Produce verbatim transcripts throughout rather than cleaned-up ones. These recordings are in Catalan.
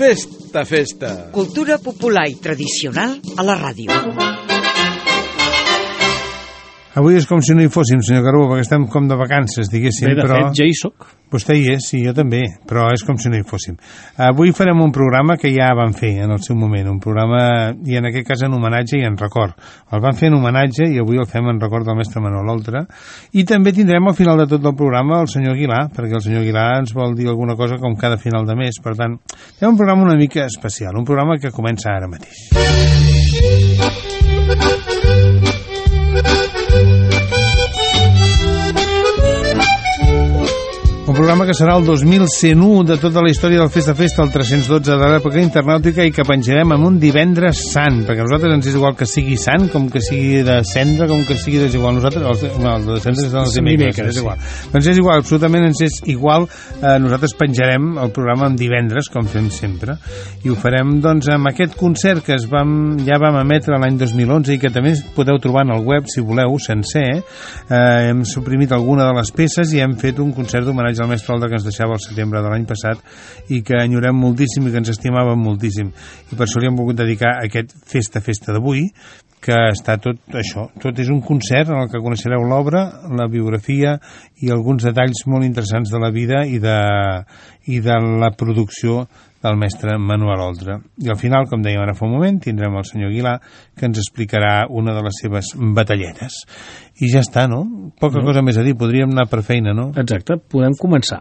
Festa, festa. Cultura popular i tradicional a la ràdio. Avui és com si no hi fóssim, senyor Carbó, perquè estem com de vacances, diguéssim. Bé, de però... fet, ja hi soc. Vostè hi és, sí, jo també, però és com si no hi fóssim. Avui farem un programa que ja vam fer en el seu moment, un programa, i en aquest cas en homenatge i en record. El vam fer en homenatge i avui el fem en record del mestre Manuel Oltra. I també tindrem al final de tot el programa el senyor Aguilar, perquè el senyor Aguilar ens vol dir alguna cosa com cada final de mes. Per tant, és un programa una mica especial, un programa que comença ara mateix. Un programa que serà el dos mil cent u de tota la història del Festa Festa, el tres-cents dotze de l'època internàutica, i que penjarem en un divendres sant, perquè a nosaltres ens és igual que sigui sant, com que sigui de cendra, com que sigui desigual. Nosaltres, els, no, el de cendra és els dimecres, és igual. Sí. Doncs és igual, absolutament ens és igual. Eh, nosaltres penjarem el programa en divendres, com fem sempre, i ho farem doncs amb aquest concert que es vam, ja vam emetre l'any dos mil onze i que també podeu trobar en el web, si voleu, sencer. Eh, hem suprimit alguna de les peces i hem fet un concert d'homenatge al mestre Oltra que ens deixava el setembre de l'any passat i que enyorem moltíssim i que ens estimàvem moltíssim, i per això li hem volgut dedicar aquest festa-festa d'avui, que està tot això, tot és un concert en el que coneixereu l'obra, la biografia i alguns detalls molt interessants de la vida i de, i de la producció del mestre Manuel Oltra. I al final, com dèiem ara fa un moment, tindrem el senyor Aguilar, que ens explicarà una de les seves batalletes. I ja està, no? Poca no. cosa més a dir, podríem anar per feina, no? Exacte, podem començar.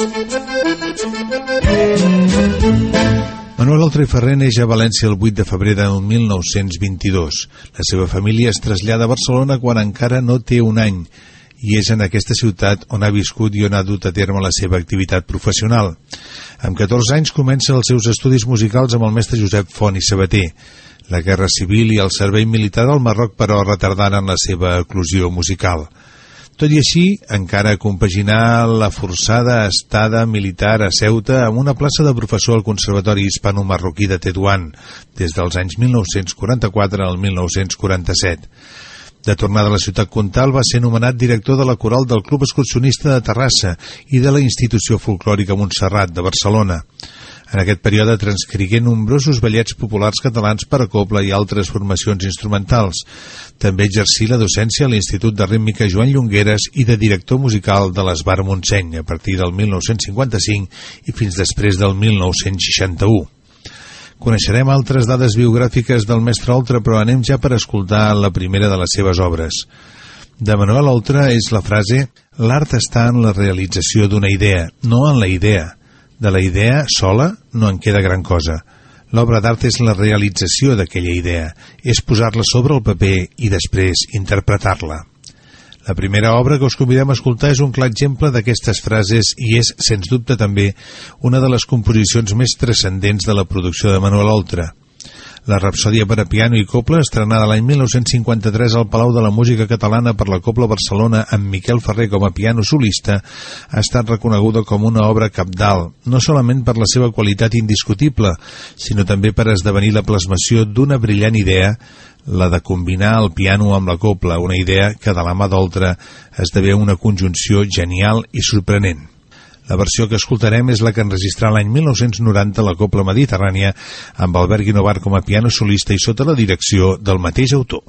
Manuel Oltra i Ferrer neix a València el vuit de febrer del mil nou-cents vint-i-dos. La seva família es trasllada a Barcelona quan encara no té un any, i és en aquesta ciutat on ha viscut i on ha dut a terme la seva activitat professional. Amb catorze anys comença els seus estudis musicals amb el mestre Josep Font i Sabater. La guerra civil i el servei militar al Marroc, però, retardaren la seva eclosió musical. Tot i així, encara compaginar la forçada estada militar a Ceuta amb una plaça de professor al Conservatori Hispano-Marroquí de Tetuan, des dels anys mil nou-cents quaranta-quatre al mil nou-cents quaranta-set. De tornada a la ciutat comtal, va ser nomenat director de la coral del Club Excursionista de Terrassa i de la Institució Folclòrica Montserrat de Barcelona. En aquest període transcrigué nombrosos ballets populars catalans per a cobla i altres formacions instrumentals. També exercí la docència a l'Institut de Rítmica Joan Llongueras i de director musical de l'Esbar Montseny a partir del mil nou-cents cinquanta-cinc i fins després del mil nou-cents seixanta-u. Coneixerem altres dades biogràfiques del mestre Oltra, però anem ja per escoltar la primera de les seves obres. De Manuel Oltra és la frase: «L'art està en la realització d'una idea, no en la idea. De la idea sola no en queda gran cosa. L'obra d'art és la realització d'aquella idea, és posar-la sobre el paper i després interpretar-la». La primera obra que us convidem a escoltar és un clar exemple d'aquestes frases i és, sens dubte també, una de les composicions més transcendents de la producció de Manuel Oltra. La Rapsòdia per a piano i cobla, estrenada l'any mil nou-cents cinquanta-tres al Palau de la Música Catalana per la Cobla Barcelona amb Miquel Ferrer com a piano solista, ha estat reconeguda com una obra cabdal, no solament per la seva qualitat indiscutible, sinó també per esdevenir la plasmació d'una brillant idea, la de combinar el piano amb la cobla, una idea que de la mà d'Oltra esdevé una conjunció genial i sorprenent. La versió que escoltarem és la que enregistrà l'any mil nou-cents noranta la Cobla Mediterrània amb Albert Guinovar com a piano solista i sota la direcció del mateix autor.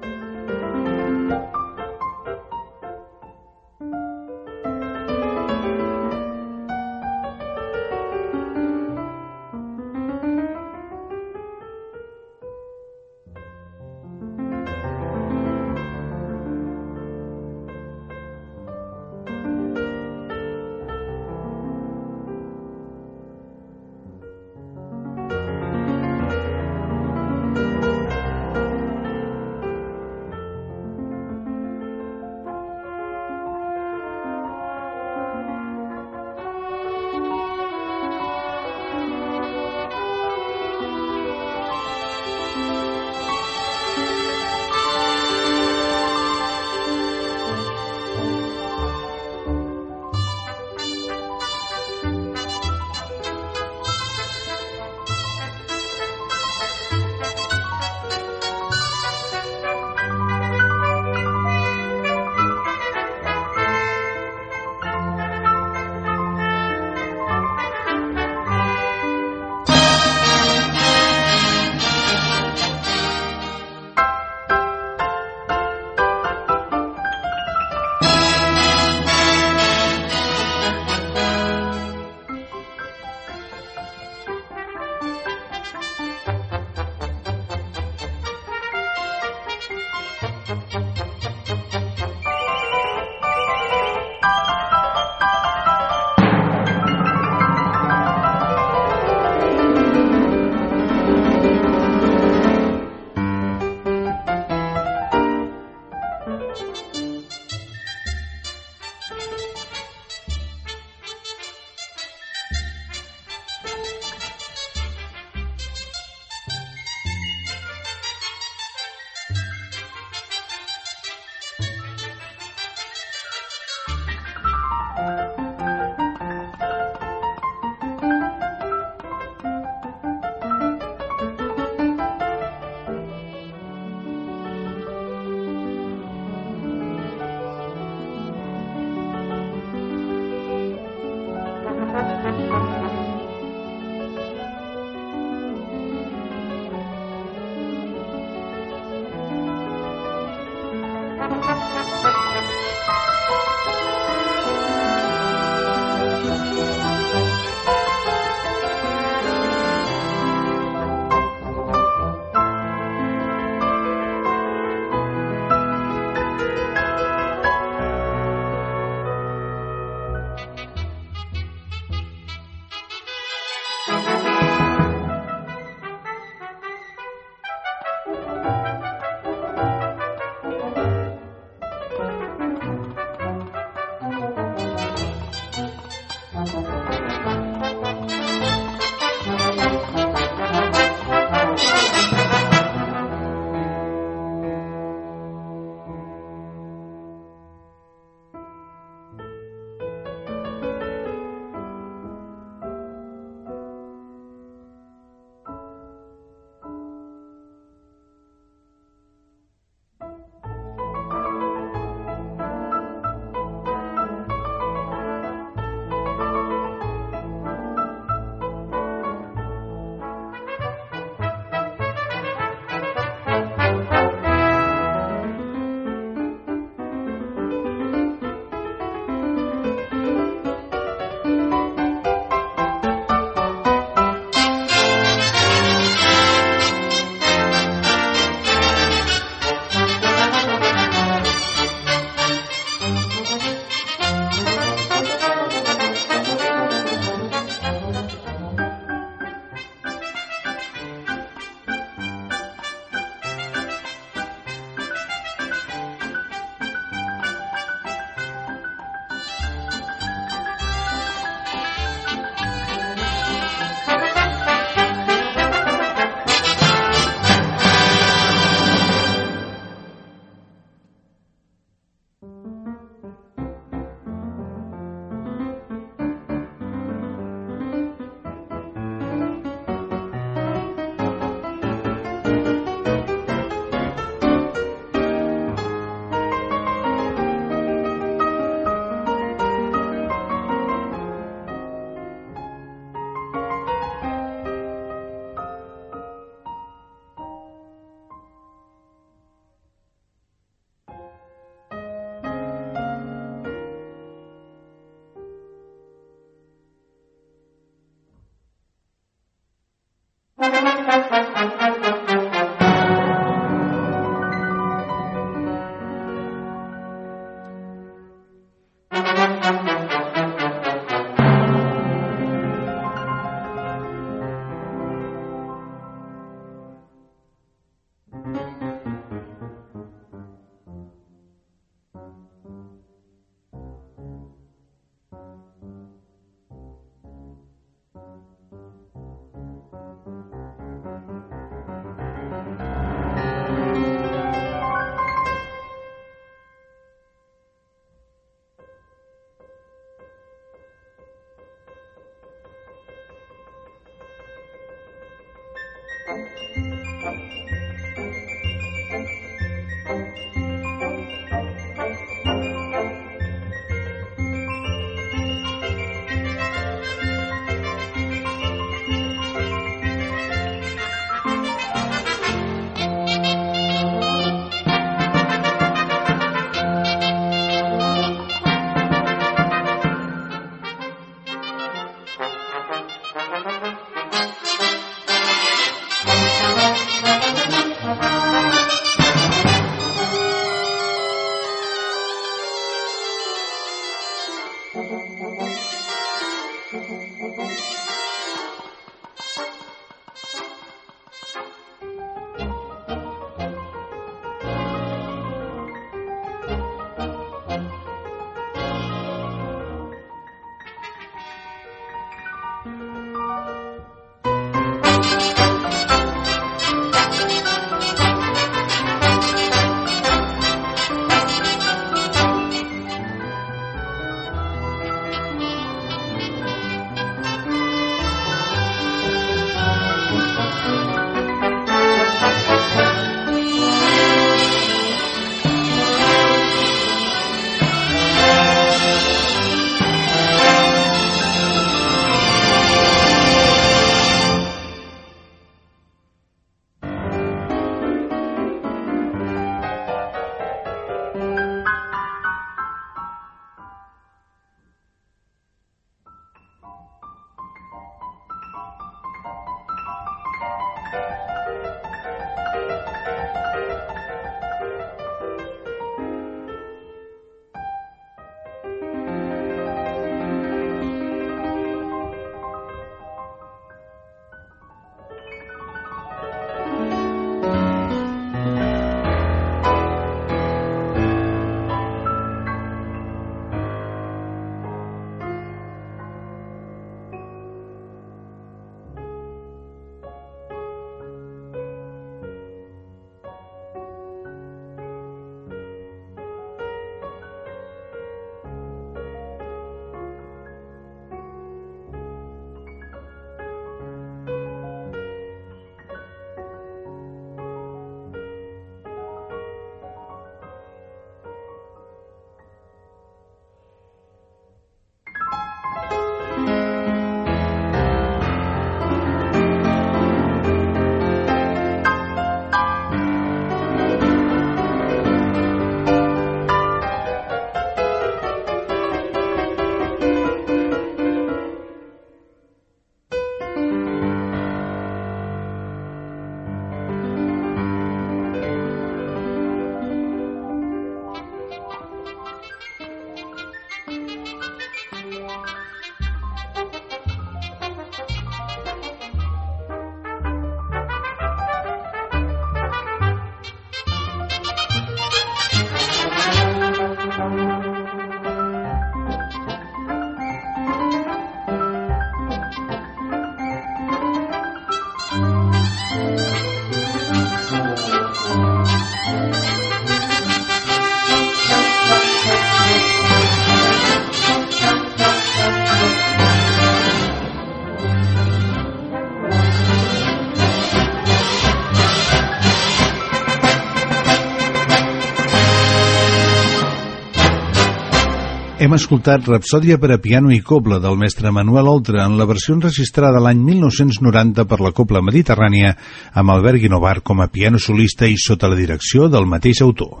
Hem escoltat Rapsòdia per a piano i cobla del mestre Manuel Oltra en la versió enregistrada l'any mil nou-cents noranta per la Cobla Mediterrània amb Albert Guinovart com a piano solista i sota la direcció del mateix autor.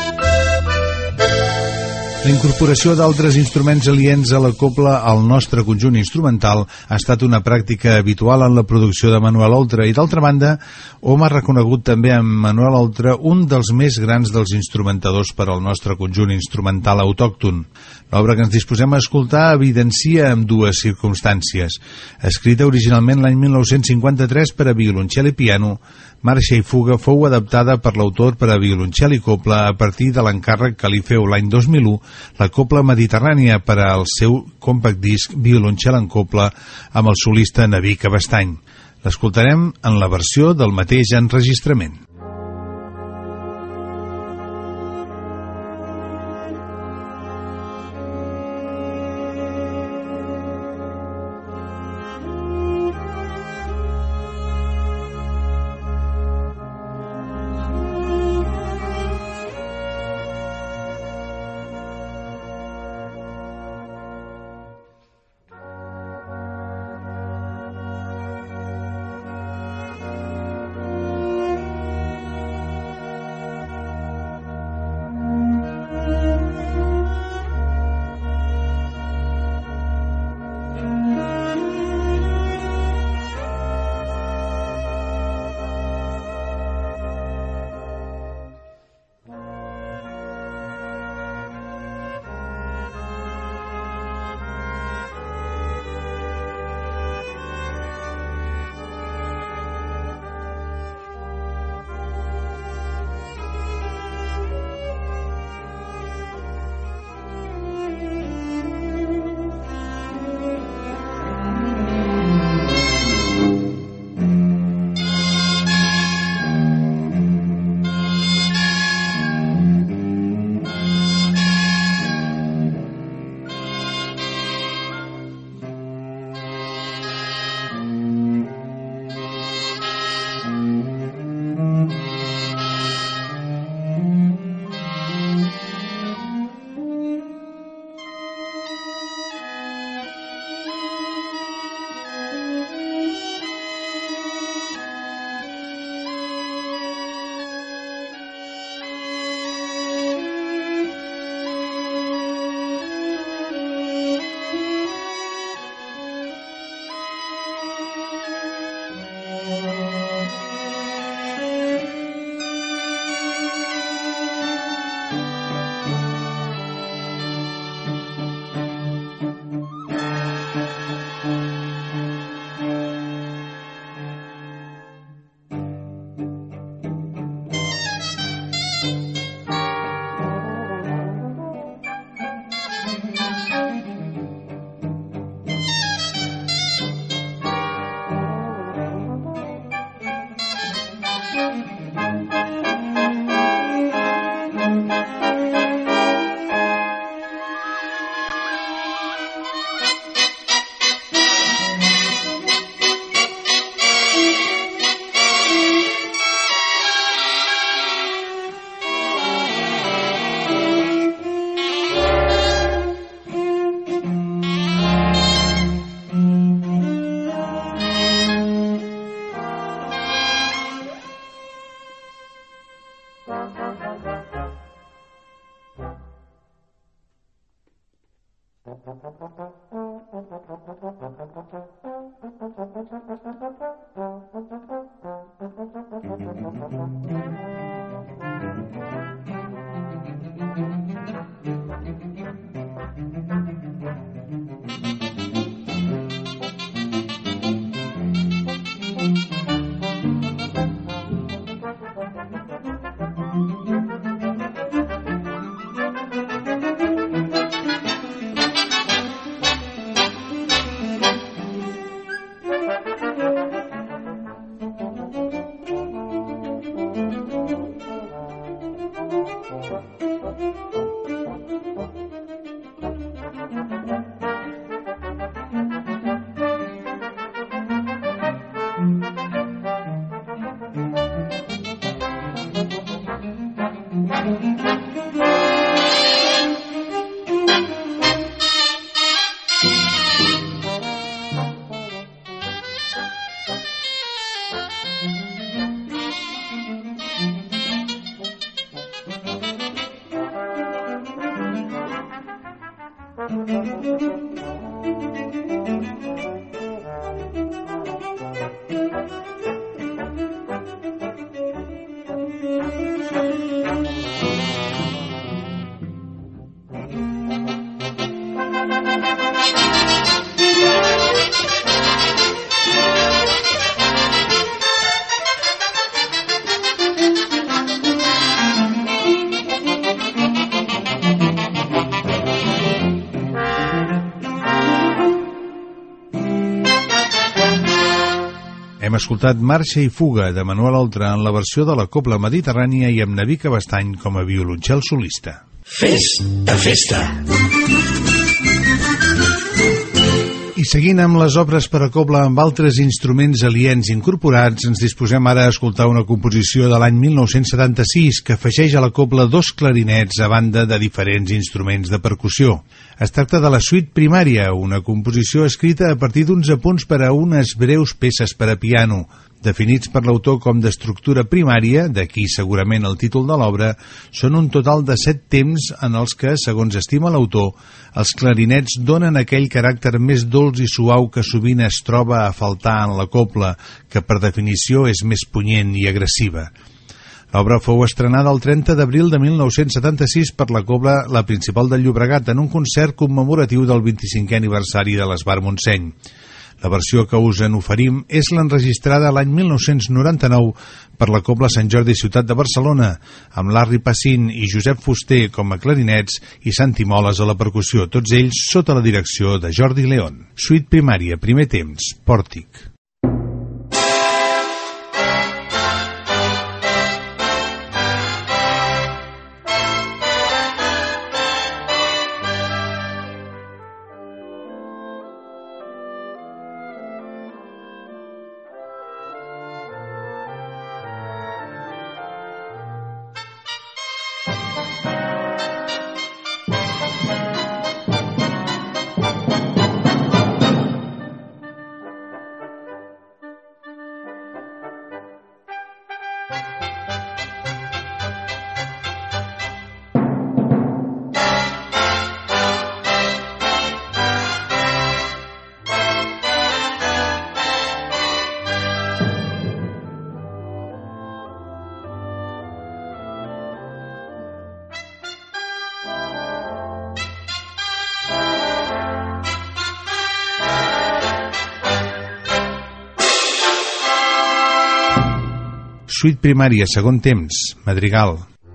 La incorporació d'altres instruments aliens a la cobla al nostre conjunt instrumental ha estat una pràctica habitual en la producció de Manuel Oltra i, d'altra banda, hom ha reconegut també en Manuel Oltra un dels més grans dels instrumentadors per al nostre conjunt instrumental autòcton. L'obra que ens disposem a escoltar evidencia amb dues circumstàncies. Escrita originalment l'any mil nou-cents cinquanta-tres per a violoncel i piano, Marxa i fuga fou adaptada per l'autor per a violoncel i cobla a partir de l'encàrrec que li feu l'any dos mil u la Cobla Mediterrània per al seu compact disc Violoncel en cobla amb el solista Naví Cabestany. L'escoltarem en la versió del mateix enregistrament. Hem escoltat Marxa i fuga de Manuel Oltra en la versió de la Cobla Mediterrània i amb Navica Bastany com a violoncel solista. Festa, festa! I seguint amb les obres per a cobla amb altres instruments aliens incorporats, ens disposem ara a escoltar una composició de l'any mil nou-cents setanta-sis que afegeix a la cobla dos clarinets a banda de diferents instruments de percussió. Es tracta de la suite primària, una composició escrita a partir d'uns apunts per a unes breus peces per a piano, definits per l'autor com d'estructura primària, d'aquí segurament el títol de l'obra. Són un total de set temps en els que, segons estima l'autor, els clarinets donen aquell caràcter més dolç i suau que sovint es troba a faltar en la cobla, que per definició és més punyent i agressiva. L'obra fou estrenada el trenta d'abril de mil nou-cents setanta-sis per la Cobla La Principal del Llobregat en un concert commemoratiu del vint-i-cinquè aniversari de l'Esbar Montseny. La versió que us en oferim és l'enregistrada l'any mil nou-cents noranta-nou per la Cobla Sant Jordi Ciutat de Barcelona, amb Larry Passin i Josep Fuster com a clarinets i Santi Moles a la percussió, tots ells sota la direcció de Jordi León. Suite primària, primer temps, Pòrtic. Suite primària, segon temps, Madrigal.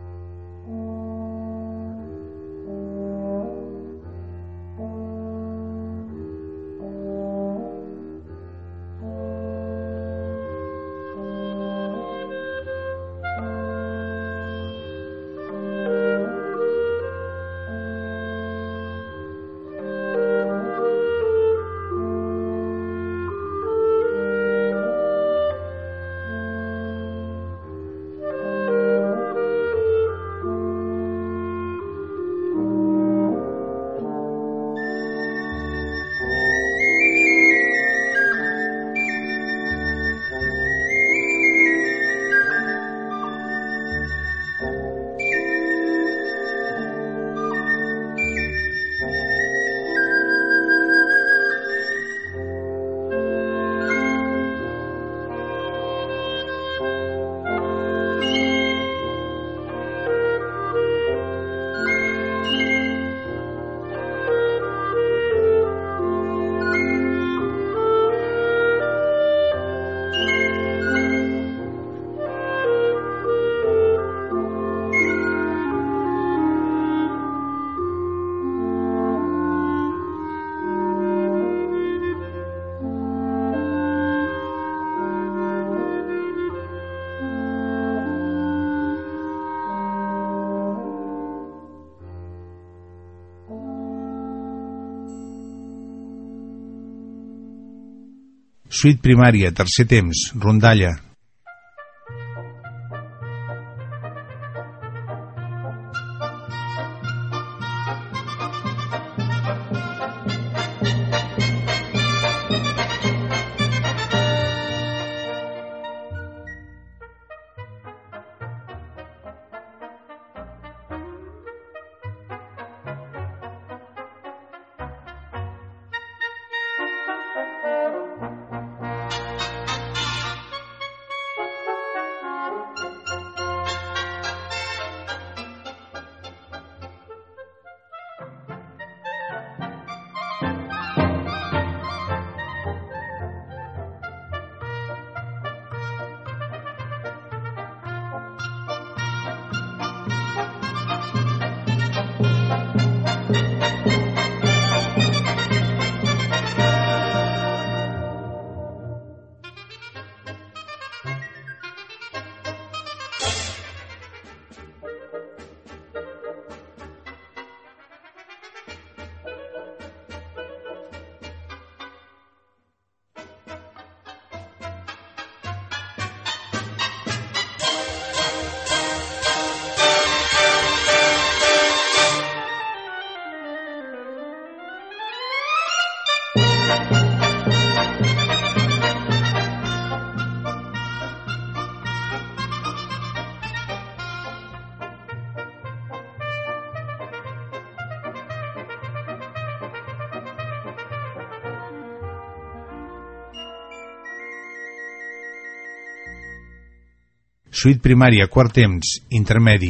Suite primària, tercer temps, rondalla. Suite primària, quart temps, intermedi.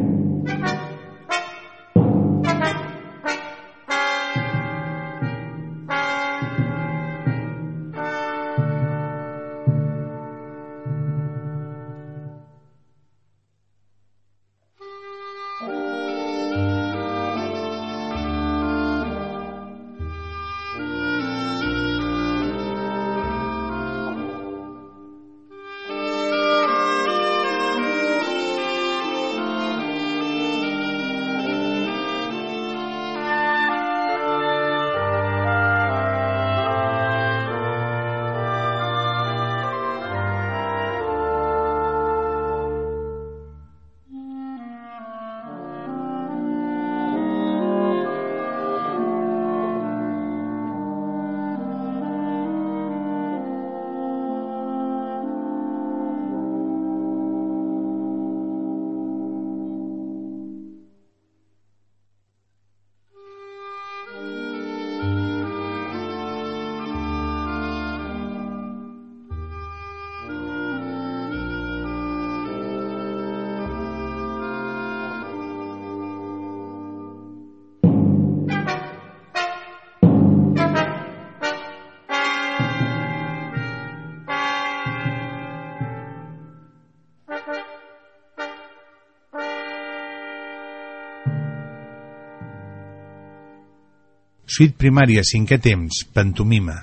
Suite primària, cinquè temps, pantomima.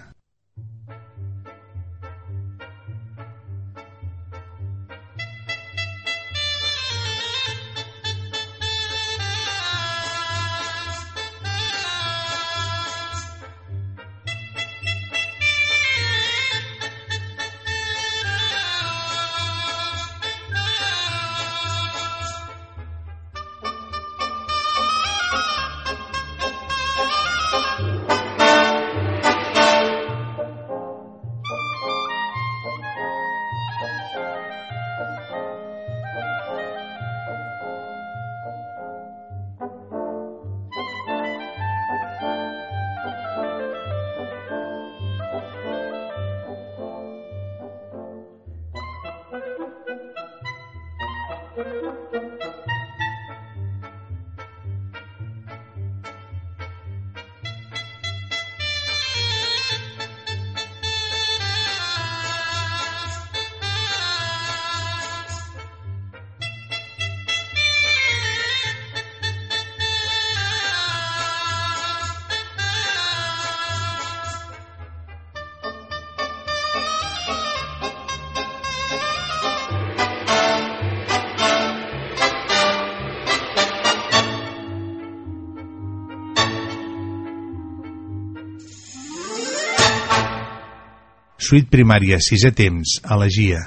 Suite primària, sisè temps, elegia.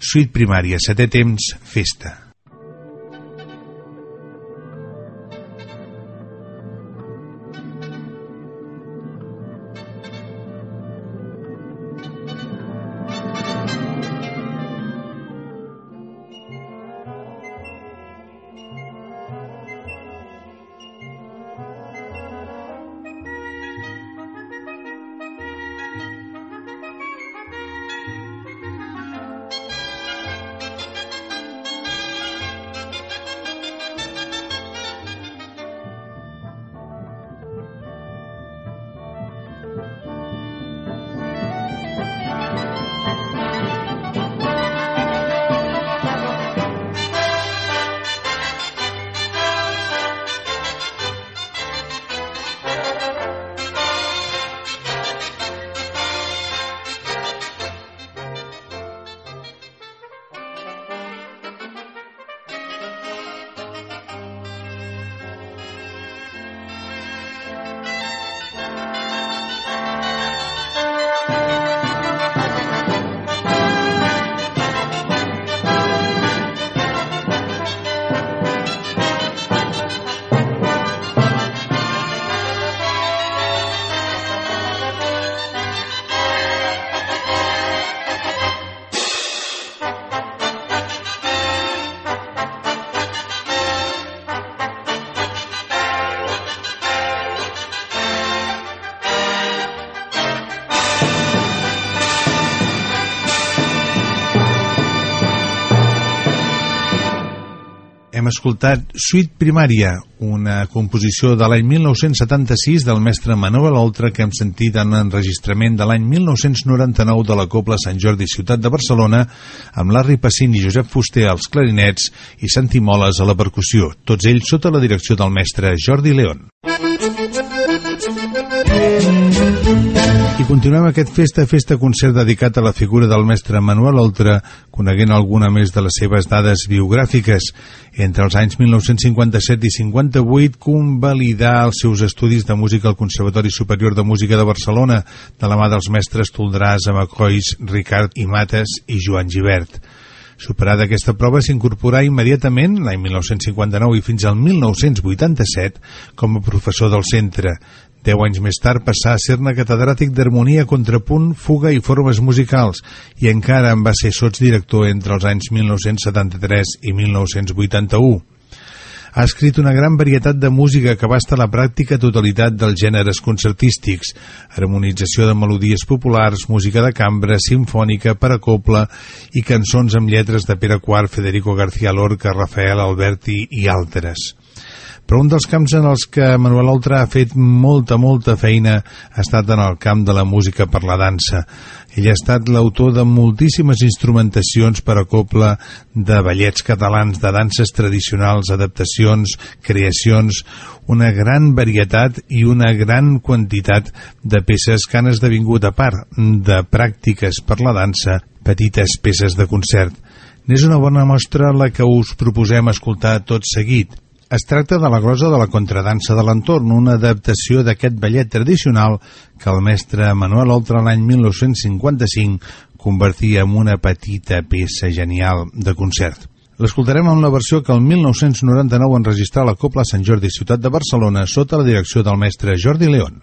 Suite Primària, setè temps, festa. Hem escoltat Suite Primària, una composició de l'any mil nou-cents setanta-sis del mestre Manuel Oltra que hem sentit en l'enregistrament de l'any mil nou-cents noranta-nou de la Cobla Sant Jordi Ciutat de Barcelona, amb Larry Pacín i Josep Fuster als clarinets i Santi Moles a la percussió, tots ells sota la direcció del mestre Jordi León. I continuem aquest Festa Festa concert dedicat a la figura del mestre Manuel Oltra, coneguent alguna més de les seves dades biogràfiques. Entre els anys mil nou-cents cinquanta-set i cinquanta-vuit convalidà els seus estudis de música al Conservatori Superior de Música de Barcelona, de la mà dels mestres Toldràs, Amacois, Ricard i Mates i Joan Gibert. Superada aquesta prova, s'incorporà immediatament, l'any mil nou-cents cinquanta-nou i fins al mil nou-cents vuitanta-set, com a professor del centre. Deu anys més tard passà a ser-ne catedràtic d'harmonia, contrapunt, fuga i formes musicals, i encara en va ser sotsdirector entre els anys mil nou-cents setanta-tres i mil nou-cents vuitanta-u. Ha escrit una gran varietat de música que abasta la pràctica totalitat dels gèneres concertístics, harmonització de melodies populars, música de cambra, simfònica, per a cobla i cançons amb lletres de Pere quart, Federico García Lorca, Rafael Alberti i altres. Però un dels camps en els que Manuel Oltra ha fet molta, molta feina ha estat en el camp de la música per la dansa. Ell ha estat l'autor de moltíssimes instrumentacions per a cobla, de ballets catalans, de danses tradicionals, adaptacions, creacions, una gran varietat i una gran quantitat de peces que han esdevingut, a part de pràctiques per la dansa, petites peces de concert. N'és una bona mostra la que us proposem escoltar tot seguit. Es tracta de la glosa de la contradansa de l'entorn, una adaptació d'aquest ballet tradicional que el mestre Manuel Oltra l'any mil nou-cents cinquanta-cinc convertia en una petita peça genial de concert. L'escoltarem en la versió que el mil nou-cents noranta-nou enregistrà la Cobla Sant Jordi Ciutat de Barcelona sota la direcció del mestre Jordi León.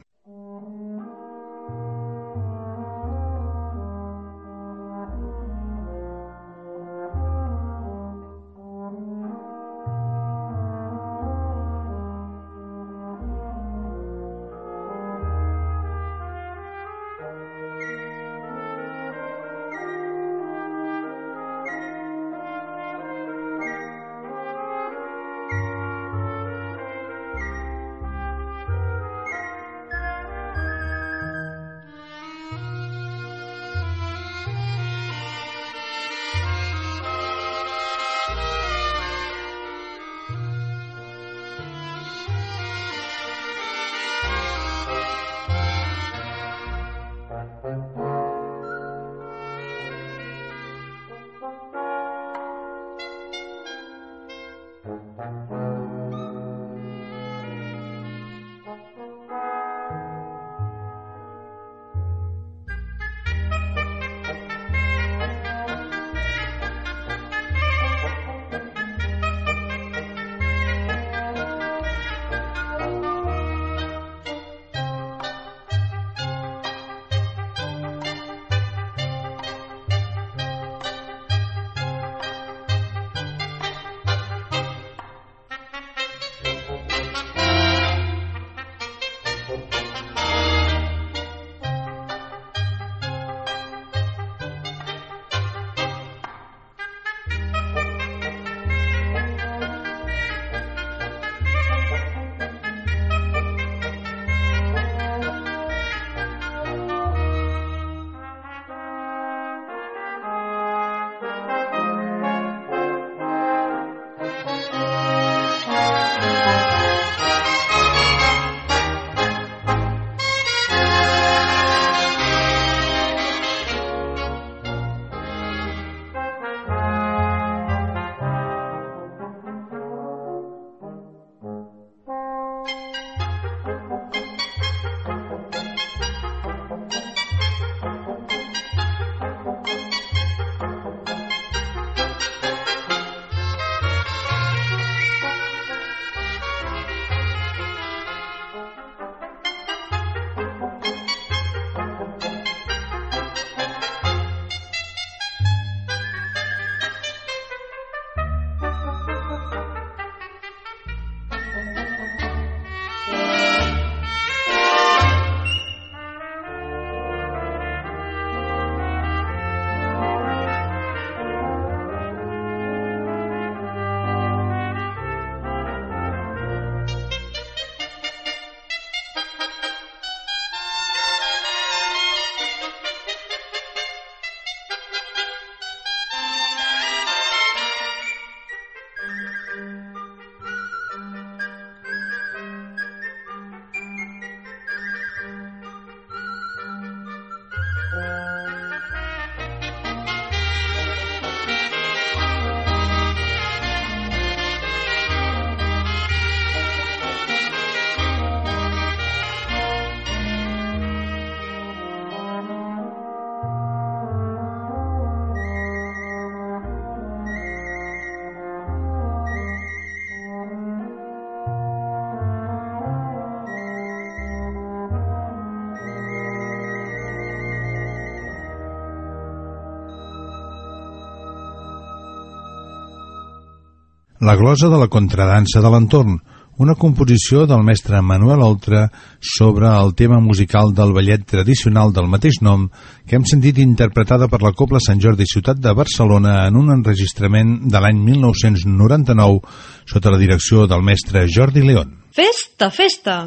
La glosa de la contradansa de l'entorn, una composició del mestre Manuel Oltra sobre el tema musical del ballet tradicional del mateix nom que hem sentit interpretada per la Cobla Sant Jordi Ciutat de Barcelona en un enregistrament de l'any mil nou-cents noranta-nou sota la direcció del mestre Jordi León. Festa, festa!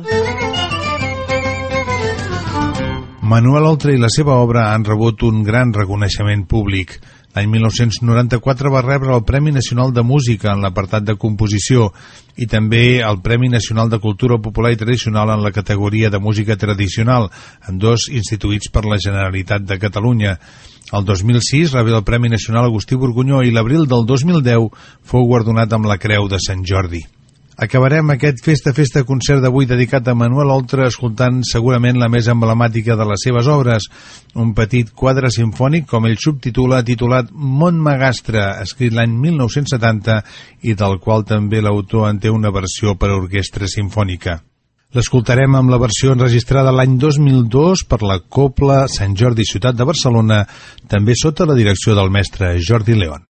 Manuel Oltra i la seva obra han rebut un gran reconeixement públic. L'any mil nou-cents noranta-quatre va rebre el Premi Nacional de Música en l'apartat de composició i també el Premi Nacional de Cultura Popular i Tradicional en la categoria de música tradicional, ambdós instituïts per la Generalitat de Catalunya. El dos mil sis rebé el Premi Nacional Agustí Borgunyó i l'abril del dos mil deu fou guardonat amb la Creu de Sant Jordi. Acabarem aquest festa-festa concert d'avui dedicat a Manuel Oltra escoltant segurament la més emblemàtica de les seves obres, un petit quadre simfònic, com ell subtitula, titulat Montmagastre, escrit l'any mil nou-cents setanta i del qual també l'autor en té una versió per a orquestra simfònica. L'escoltarem amb la versió enregistrada l'any dos mil dos per la Cobla Sant Jordi Ciutat de Barcelona, també sota la direcció del mestre Jordi León.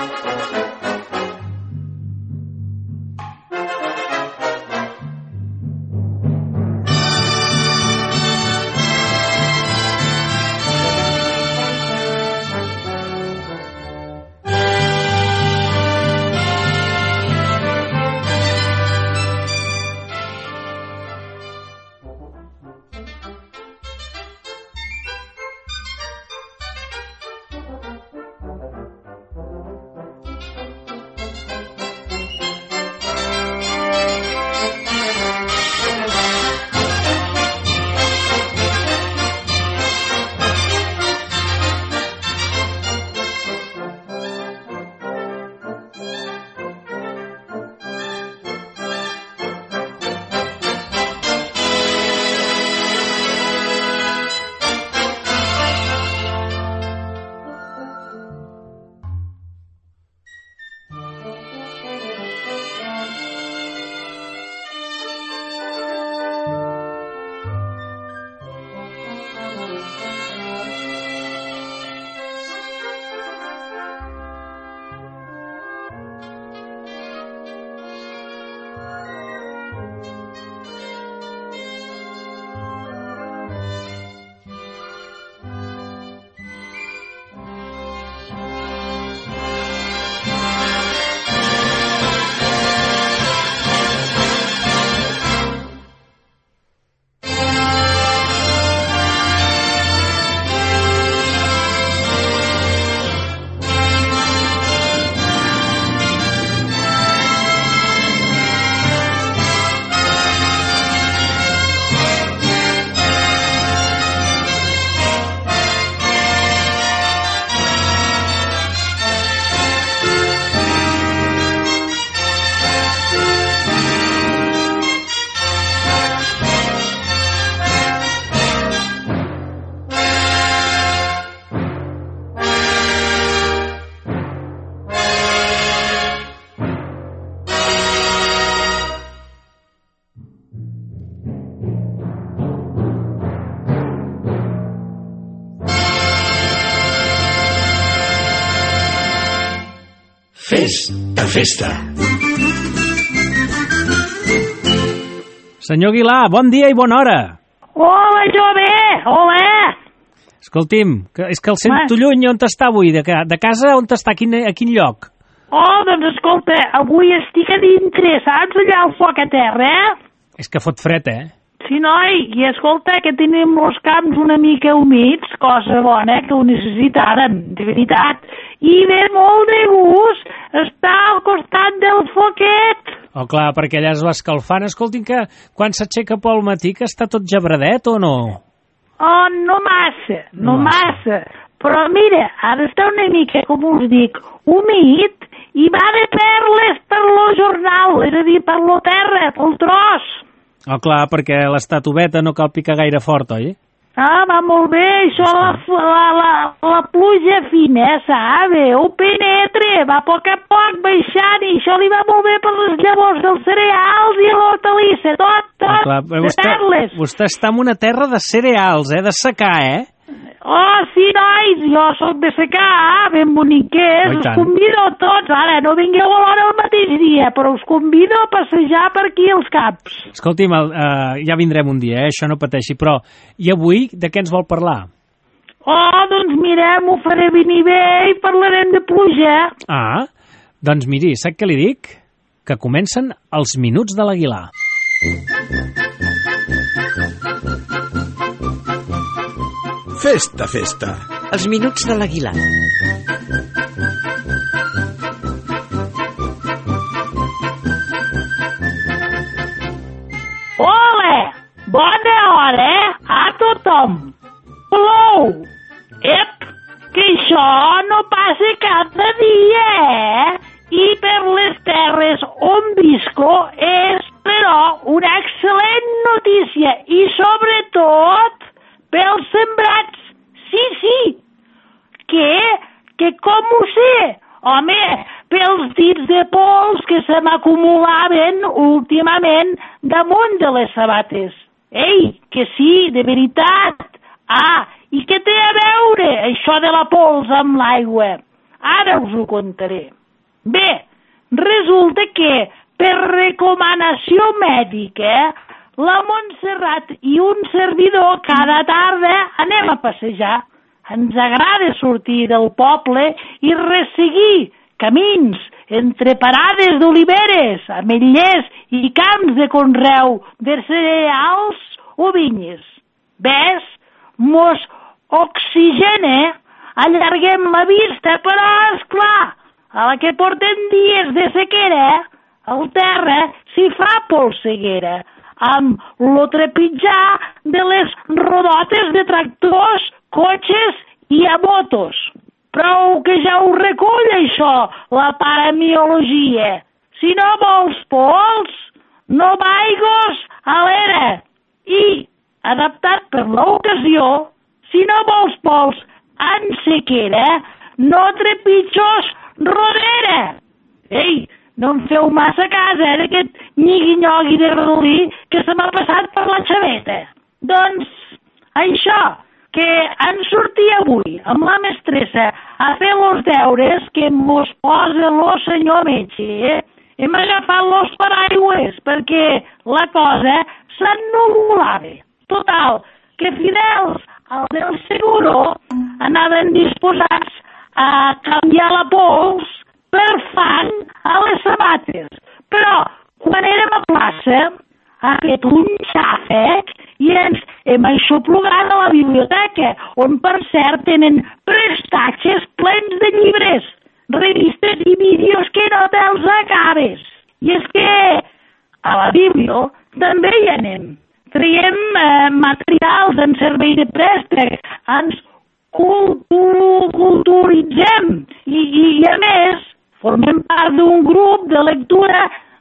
Festa, festa. Senyor Aguilar, bon dia i bona hora. Hola, jove, hola. Escolti'm, que és que el sento lluny. On està avui? De, de casa on està? A quin, a quin lloc? Oh, doncs escolta, avui estic a dintre, saps, allà al foc a terra, eh? És que fot fred, eh? Sí, noi, i escolta, que tenim els camps una mica humits, cosa bona, que ho necessitàrem, de veritat. I ve molt de gust estar al costat del foquet. Oh, clar, perquè allà es va escalfant. Escoltin, que quan s'aixeca pel matí que està tot gebradet o no? Oh, no massa, no, no massa. Però mira, ha d'estar una mica, com us dic, humit, i va de perles per lo jornal, és a dir, per lo terra, pel tros. Oh, clar, perquè l'estatuveta no cal picar gaire fort, oi? Ah, va molt bé, això la, la, la, la pluja fina, sabe? Ho penetra, va a poc a poc baixant, i això li va molt bé per les llavors dels cereals i l'hortalissa, tot, tot, oh, clar, de vostè, perles. Vostè està en una terra de cereals, eh? De secà, eh? Oh, sí, nois, jo soc de secà, ben boniquers, oh, us convido a tots, ara, no vingueu a l'hora el mateix dia, però us convido a passejar per aquí als camps. Escolti'm, uh, ja vindrem un dia, eh? Això no pateixi, però i avui de què ens vol parlar? Oh, doncs mira, m'ho faré venir bé i parlarem de pluja. Ah, doncs miri, sap què li dic? Que comencen els minuts de l'Aguilar. Festa, festa. Els minuts de l'Aguilar. Hola! Bona hora, eh? A tothom. Plou! Ep, que això no passa cada dia, eh? I per les terres on visco és, però, una excel·lent notícia i, sobretot, pels sembrats. Sí, sí. Què? Que com ho sé? Home, pels dits de pols que se m'acumulaven últimament damunt de les sabates. Ei, que sí, de veritat. Ah, i què té a veure això de la pols amb l'aigua? Ara us ho contaré. Bé, resulta que per recomanació mèdica la Montserrat i un servidor cada tarda anem a passejar. Ens agrada sortir del poble i resseguir camins entre parades d'oliveres, ametllers i camps de conreu de cereals o vinyes. Ves, mos oxigena, allarguem la vista, però, esclar, a la que portem dies de sequera, el terra s'hi fa polseguera, amb lo trepitjar de les rodotes de tractors, cotxes i a motos. Prou que ja ho recull, això, la paramiologia. Si no vols pols, no vaigos a l'era. I, adaptat per l'ocasió, si no vols pols en sequera, no trepitjos rodera. Ei, no em feu massa casa, eh, d'aquest nyigui-nyogui de redolí que se m'ha passat per la xaveta. Doncs, això, que en sortir avui amb la mestressa a fer los deures que mos posa lo senyor metge, eh? Hem agafat los paraigües perquè la cosa s'ennuvolava. Total, que fidels al del seguro anaven disposats a canviar la pols per fang a les sabates. Però quan érem a plaça ha fet un xàfec i ens hem aixoplugat a la biblioteca, on per cert tenen prestatges plens de llibres, revistes i vídeos que no te'ls acabes. I és que a la biblio també hi anem. Traiem eh, materials en servei de préstec, ens cultu culturitzem i, i, i a més formem part d'un grup de lectura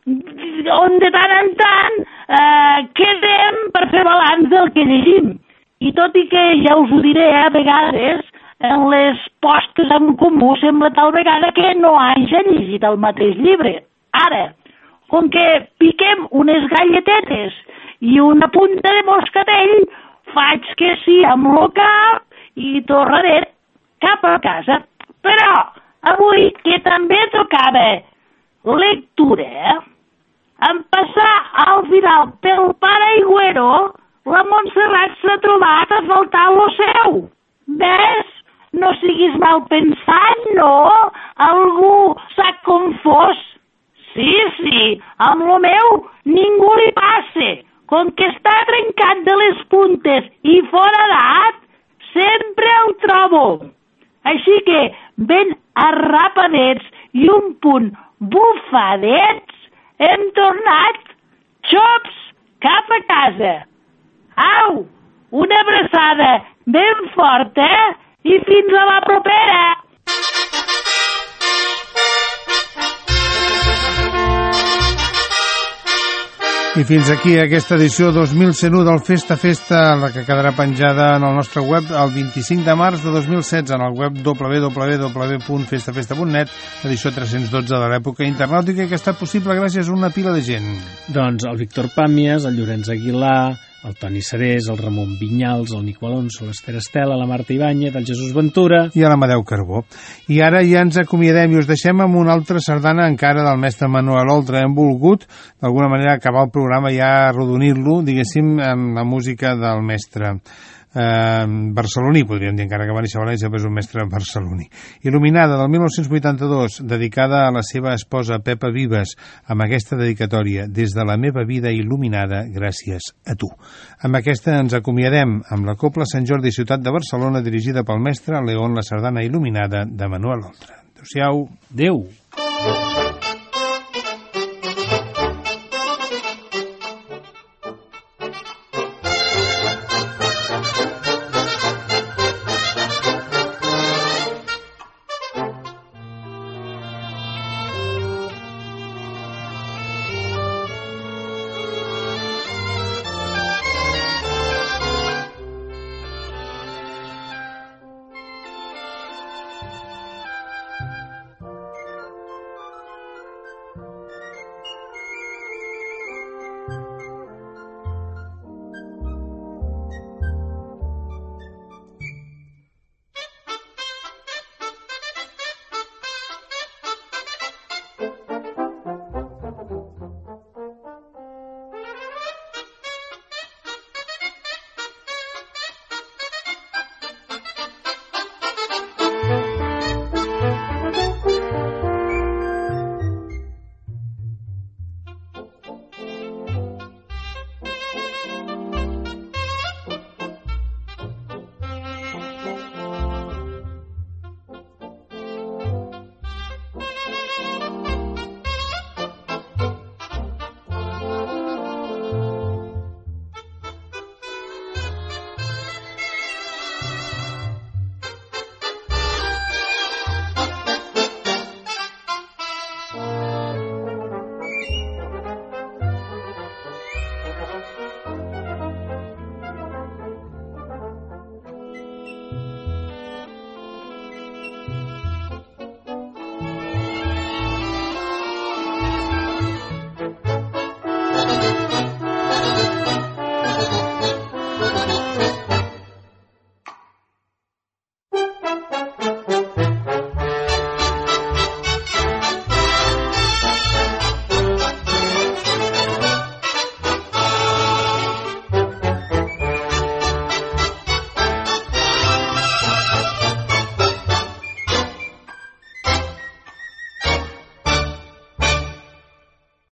on de tant en tant eh, quedem per fer balanç del que llegim. I tot i que ja us ho diré, a vegades en les postes en comú sembla tal vegada que no hagi llegit el mateix llibre. Ara, com que piquem unes galletetes i una punta de moscatell, faig que sí amb lo cap i tornaré cap a casa. Però avui, que també tocava lectura, eh? En passar al final pel paraigüero, la Montserrat s'ha trobat a faltar lo seu. Ves? No siguis mal pensant, no? Algú s'ha confós. Sí, sí, amb lo meu ningú li passe. Com que està trencat de les puntes i foradat, sempre el trobo. Així que, ben arrapadets i un punt bufadets, hem tornat xops cap a casa. Au, una abraçada ben forta i fins a la propera. I fins aquí aquesta edició dos mil cent u del Festa Festa, la que quedarà penjada en el nostre web el vint-i-cinc de març de dos mil setze, en el web w w w punt festa festa punt net, edició tres-cents dotze de l'època internàutica, que ha estat possible gràcies a una pila de gent. Doncs el Víctor Pàmies, el Llorenç Aguilar, el Toni Serés, el Ramon Vinyals, el Nico Alonso, l'Ester Estela, la Marta Ibáñez, el Jesús Ventura... I l'Amadeu Carbó. I ara ja ens acomiadem i us deixem amb una altra sardana encara del mestre Manuel Oltra. Hem volgut, d'alguna manera, acabar el programa ja arrodonir-lo, diguéssim, amb la música del mestre eh, barceloní, podríem dir, encara que va néixer a València, però és un mestre barceloní. Il·luminada, del mil nou-cents vuitanta-dos, dedicada a la seva esposa Pepa Vives, amb aquesta dedicatòria: des de la meva vida il·luminada, gràcies a tu. Amb aquesta ens acomiadem amb la Cobla Sant Jordi Ciutat de Barcelona, dirigida pel mestre León, la sardana il·luminada de Manuel Oltra. Adéu-siau. Adéu.